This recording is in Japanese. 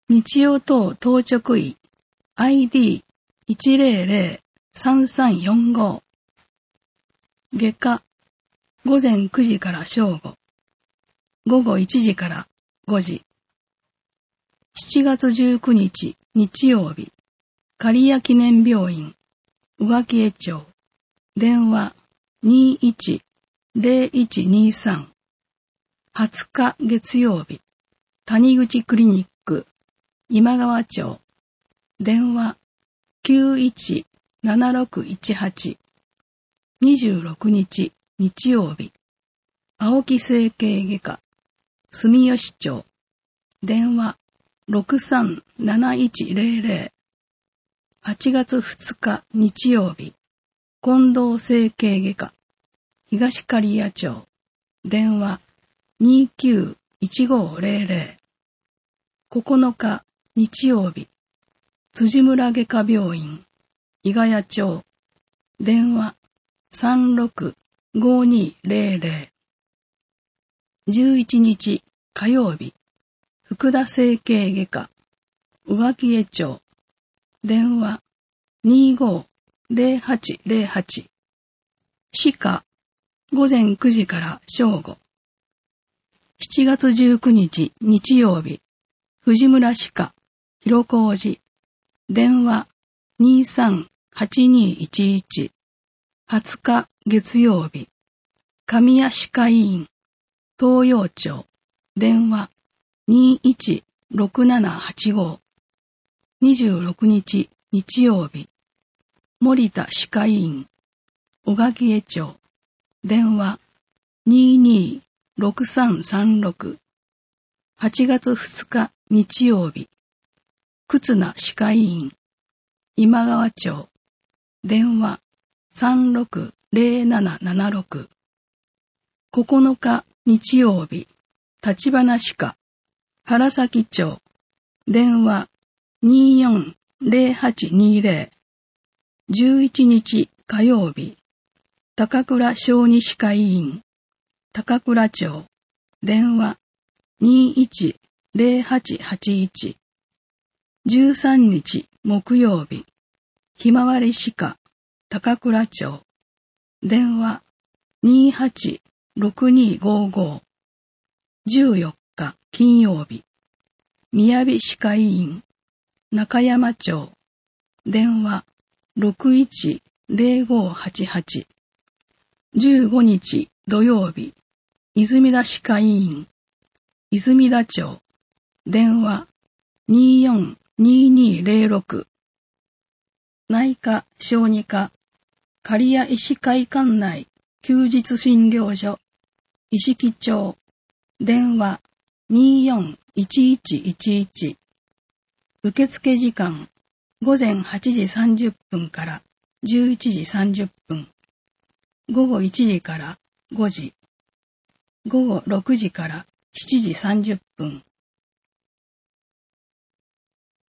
日曜等当直医 ID1003345 外科午前9時から正午、午後1時から5時。7月19日日曜日、刈谷記念病院、宇垣江町、電話 21-0123。20日月曜日、谷口クリニック、今川町、電話 91-7618。26日日曜日、青木整形外科、住吉町、電話 63-7100。8月2日日曜日、近藤整形外科、東刈谷町、電話 29-1500。9日日曜日、辻村外科病院、伊ヶ谷町、電話 36-5200。11日火曜日、福田整形外科、宇垣江町、電話 25-0808。歯科、午前9時から正午。7月19日日曜日、藤村歯科、広小路、電話 23-8211。20日月曜日、神谷歯科医院、東洋町、電話 21-6785。26日日曜日、森田歯科医院、小垣江町、電話 22-6336。8月2日日曜日、忽那歯科医院、今川町、電話 36-0776。9日日曜日、橘歯科、原崎町、電話 24-0820。11日火曜日、高倉小児歯科医院、高倉町、電話 21-0881。13日木曜日、ひまわり歯科、高倉町、電話 28-6255。14日金曜日、雅歯科医院、中山町、電話 61-0588。15日土曜日、泉田歯科医院、泉田町、電話 24-2206。内科小児科、刈谷医師会館内休日診療所、石木町、電話 24-1111。受付時間、午前8時30分から11時30分。午後1時から5時。午後6時から7時30分。